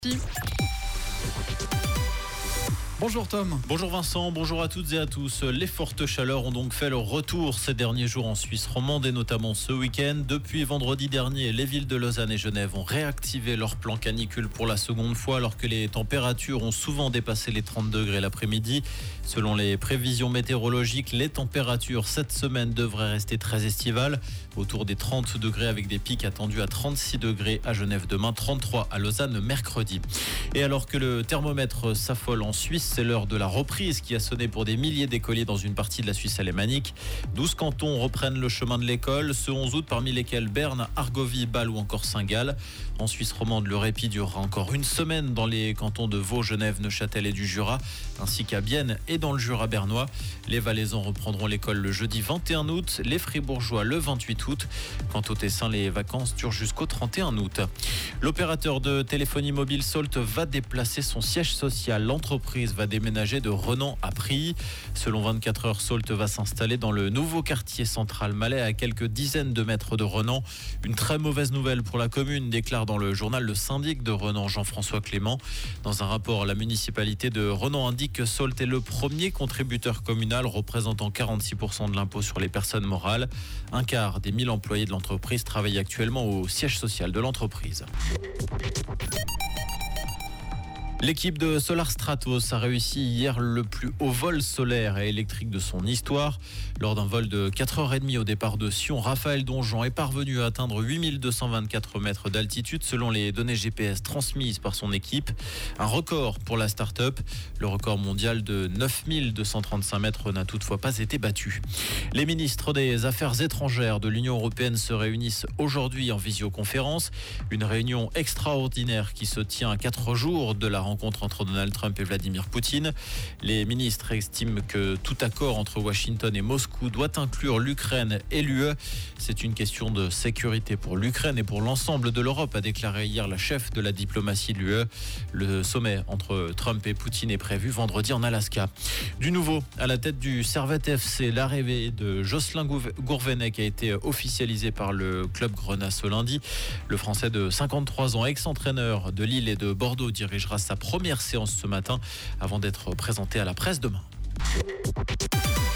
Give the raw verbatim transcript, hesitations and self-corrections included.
Bonjour Tom. Bonjour Vincent, bonjour à toutes et à tous. Les fortes chaleurs ont donc fait leur retour ces derniers jours en Suisse romande et notamment ce week-end. Depuis vendredi dernier, les villes de Lausanne et Genève ont réactivé leur plan canicule pour la seconde fois alors que les températures ont souvent dépassé les trente degrés l'après-midi. Selon les prévisions météorologiques, les températures cette semaine devraient rester très estivales, autour des trente degrés avec des pics attendus à trente-six degrés à Genève demain, trente-trois à Lausanne mercredi. Et alors que le thermomètre s'affole en Suisse, c'est l'heure de la reprise qui a sonné pour des milliers d'écoliers dans une partie de la Suisse alémanique. douze cantons reprennent le chemin de l'école ce onze août, parmi lesquels Berne, Argovie, Bâle ou encore Saint-Gall. En Suisse romande, le répit durera encore une semaine dans les cantons de Vaud, Genève, Neuchâtel et du Jura, ainsi qu'à Bienne et dans le Jura bernois. Les Valaisans reprendront l'école le jeudi vingt et un août, les Fribourgeois le vingt-huit août. Quant au Tessin, les vacances durent jusqu'au trente et un août. L'opérateur de téléphonie mobile Salt va déplacer son siège social. L'entreprise va déménager de Renan à Prilly. Selon vingt-quatre heures, Salt va s'installer dans le nouveau quartier central malais à quelques dizaines de mètres de Renan. Une très mauvaise nouvelle pour la commune, déclare dans le journal le syndic de Renan, Jean-François Clément. Dans un rapport, la municipalité de Renan indique que Salt est le premier contributeur communal représentant quarante-six pour cent de l'impôt sur les personnes morales. Un quart des mille employés de l'entreprise travaillent actuellement au siège social de l'entreprise. L'équipe de Solar Stratos a réussi hier le plus haut vol solaire et électrique de son histoire. Lors d'un vol de quatre heures trente au départ de Sion, Raphaël Donjean est parvenu à atteindre huit mille deux cent vingt-quatre mètres d'altitude selon les données G P S transmises par son équipe. Un record pour la start-up. Le record mondial de neuf mille deux cent trente-cinq mètres n'a toutefois pas été battu. Les ministres des Affaires étrangères de l'Union européenne se réunissent aujourd'hui en visioconférence. Une réunion extraordinaire qui se tient à quatre jours de la rencontre entre Donald Trump et Vladimir Poutine. Les ministres estiment que tout accord entre Washington et Moscou doit inclure l'Ukraine et l'U E. C'est une question de sécurité pour l'Ukraine et pour l'ensemble de l'Europe, a déclaré hier la chef de la diplomatie de l'U E. Le sommet entre Trump et Poutine est prévu vendredi en Alaska. Du nouveau, à la tête du Servette F C, l'arrivée de Jocelyn Gourvenec a été officialisée par le club Grenat ce lundi. Le Français de cinquante-trois ans, ex-entraîneur de Lille et de Bordeaux, dirigera sa première séance ce matin avant d'être présenté à la presse demain.